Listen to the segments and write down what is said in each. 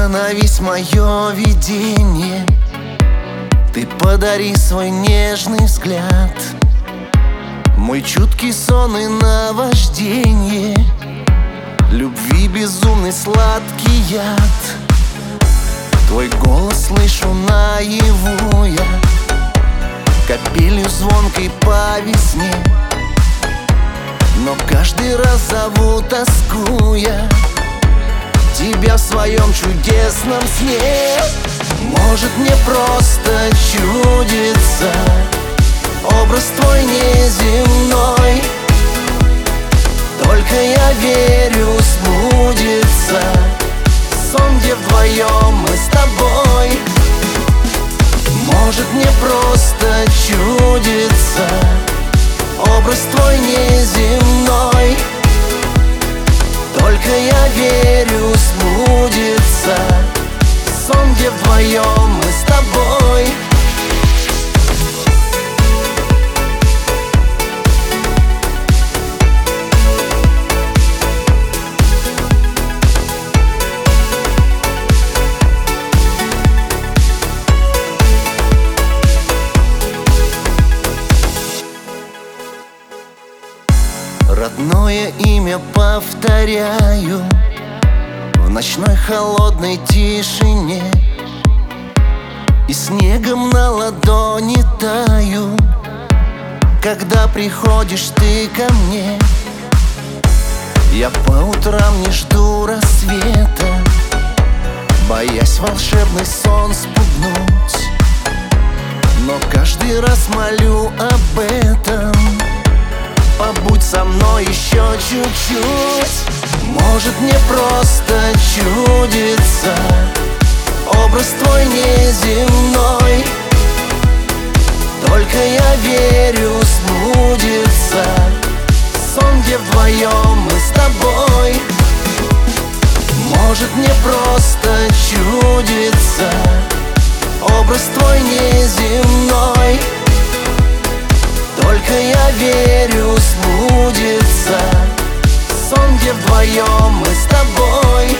Остановись, мое видение, ты подари свой нежный взгляд, мой чуткий сон и наваждение, любви безумный сладкий яд. Твой голос слышу наяву я, капелью звонкой по весне, но каждый раз зову, тоскуя, тебя в своем чудесном сне. Может, мне просто чудится образ твой неземной, только я верю, сбудется сон, где вдвоем мы с тобой. Может, мне просто чудится образ твой неземной, только я верю, сбудется сон, где вдвоем мы с тобой. Родное имя повторяю в ночной холодной тишине, и снегом на ладони таю, когда приходишь ты ко мне. Я по утрам не жду рассвета, боясь волшебный сон спугнуть, но каждый раз молю об этом: побудь со мной еще чуть-чуть. Может, мне просто чудится образ твой неземной, только я верю, сбудется сон, где вдвоем мы с тобой. Может, мне просто чудится образ твой неземной, только я верю, сбудется сон, где вдвоем мы с тобой.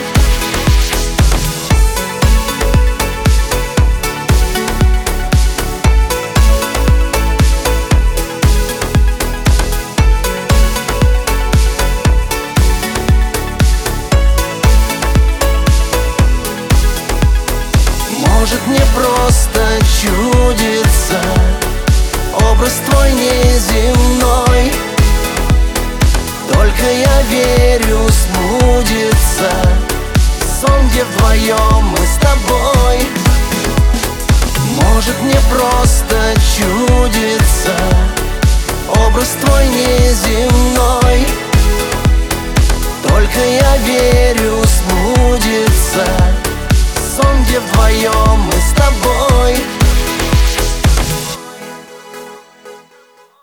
Может, мне просто чудится образ твой неземной, только я верю, сбудется сон, где вдвоем мы с тобой. Может, мне просто чудится образ твой неземной, только я верю, сбудется сон, где вдвоем мы с тобой.